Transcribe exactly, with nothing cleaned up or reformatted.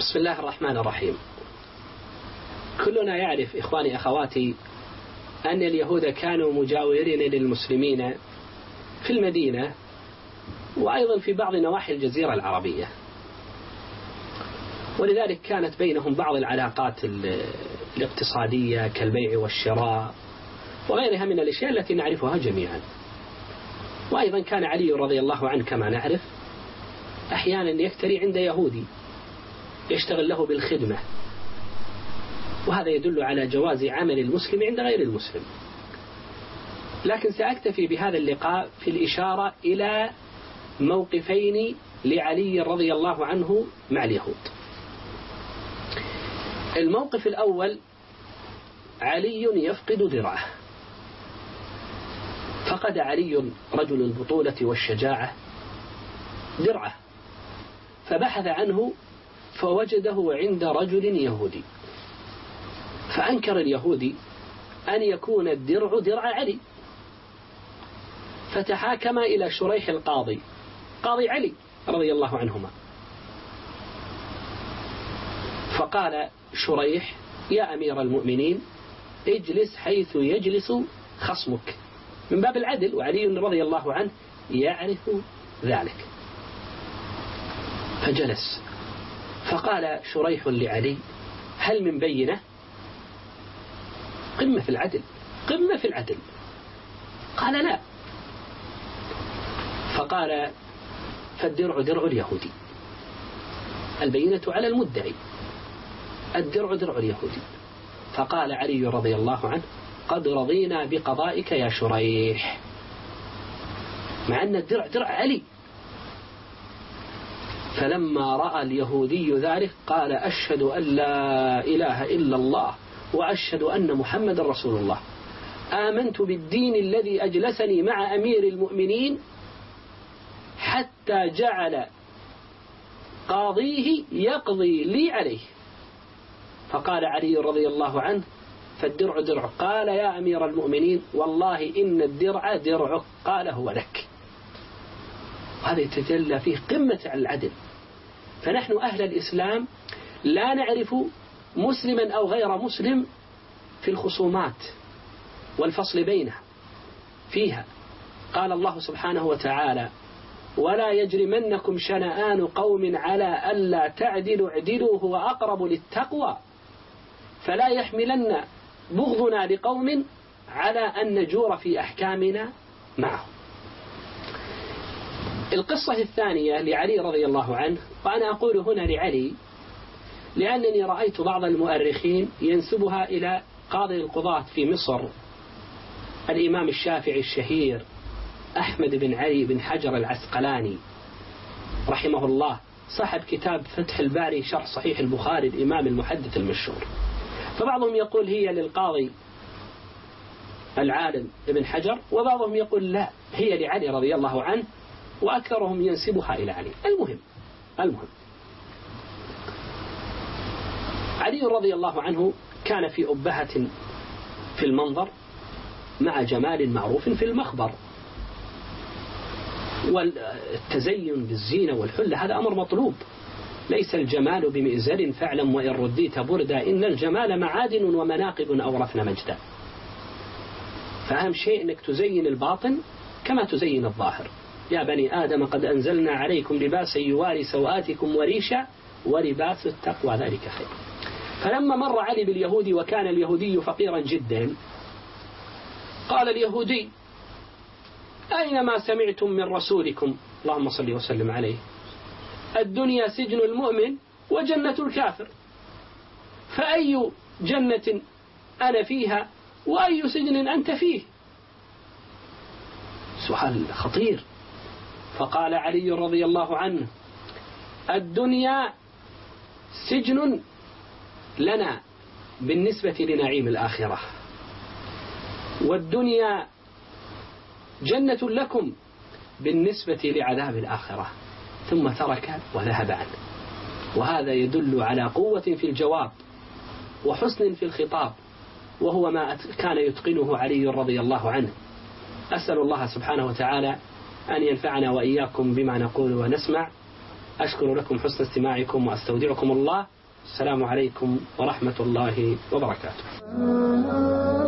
بسم الله الرحمن الرحيم. كلنا يعرف إخواني أخواتي أن اليهود كانوا مجاورين للمسلمين في المدينة وأيضا في بعض نواحي الجزيرة العربية، ولذلك كانت بينهم بعض العلاقات الاقتصادية كالبيع والشراء وغيرها من الأشياء التي نعرفها جميعا. وأيضا كان علي رضي الله عنه كما نعرف أحيانا يكتري عند يهودي يشتغل له بالخدمة، وهذا يدل على جواز عمل المسلم عند غير المسلم. لكن سأكتفي بهذا اللقاء في الإشارة إلى موقفين لعلي رضي الله عنه مع اليهود. الموقف الأول: علي يفقد درعه، فقد علي رجل البطولة والشجاعة درعه، فبحث عنه فوجده عند رجل يهودي، فأنكر اليهودي أن يكون الدرع درع علي، فتحاكم إلى شريح القاضي قاضي علي رضي الله عنهما، فقال شريح: يا أمير المؤمنين اجلس حيث يجلس خصمك، من باب العدل، وعلي رضي الله عنه يعرف ذلك. فجلس، فقال شريح لعلي: هل من بينة؟ قمة في العدل، قمة في العدل. قال: لا. فقال: فالدرع درع اليهودي، البينة على المدعي، الدرع درع اليهودي. فقال علي رضي الله عنه: قد رضينا بقضائك يا شريح، مع أن الدرع درع علي. فلما رأى اليهودي ذلك قال: أشهد أن لا إله إلا الله وأشهد أن محمد رسول الله، آمنت بالدين الذي أجلسني مع أمير المؤمنين حتى جعل قاضيه يقضي لي عليه. فقال علي رضي الله عنه: فالدرع درع. قال: يا أمير المؤمنين والله إن الدرع درعك. قال: هو لك. وهذا يتجلى فيه قمة العدل. فنحن أهل الإسلام لا نعرف مسلما أو غير مسلم في الخصومات والفصل بينها فيها. قال الله سبحانه وتعالى: ولا يجرمنكم شنآن قوم على ألا تعدلوا اعدلوا هو أقرب للتقوى، فلا يحملن بغضنا لقوم على أن نجور في أحكامنا معهم. القصة الثانية لعلي رضي الله عنه، وأنا أقول هنا لعلي لأنني رأيت بعض المؤرخين ينسبها إلى قاضي القضاة في مصر الإمام الشافعي الشهير أحمد بن علي بن حجر العسقلاني رحمه الله، صاحب كتاب فتح الباري شرح صحيح البخاري الإمام المحدث المشهور. فبعضهم يقول هي للقاضي العالم ابن حجر، وبعضهم يقول لا، هي لعلي رضي الله عنه، وأكثرهم ينسبها إلى علي. المهم المهم علي رضي الله عنه كان في أبهة في المنظر مع جمال معروف في المخبر، والتزين بالزينة والحلة هذا أمر مطلوب. ليس الجمال بمئزر فاعلم وإن رديت بردا، إن الجمال معادن ومناقب أورثنا مجدا. فأهم شيء أنك تزين الباطن كما تزين الظاهر. يا بني آدم قد أنزلنا عليكم لباسا يواري سوآتكم وريشا ولباس التقوى ذلك خير. فلما مر علي باليهودي وكان اليهودي فقيرا جدا، قال اليهودي: أينما سمعتم من رسولكم اللهم صل وسلم عليه الدنيا سجن المؤمن وجنة الكافر، فأي جنة أنا فيها وأي سجن أنت فيه؟ سؤال خطير. فقال علي رضي الله عنه: الدنيا سجن لنا بالنسبة لنعيم الآخرة، والدنيا جنة لكم بالنسبة لعذاب الآخرة. ثم ترك وذهب عنه. وهذا يدل على قوة في الجواب وحسن في الخطاب، وهو ما كان يتقنه علي رضي الله عنه. أسأل الله سبحانه وتعالى أن ينفعنا وإياكم بما نقول ونسمع. أشكر لكم حسن استماعكم وأستودعكم الله، السلام عليكم ورحمة الله وبركاته.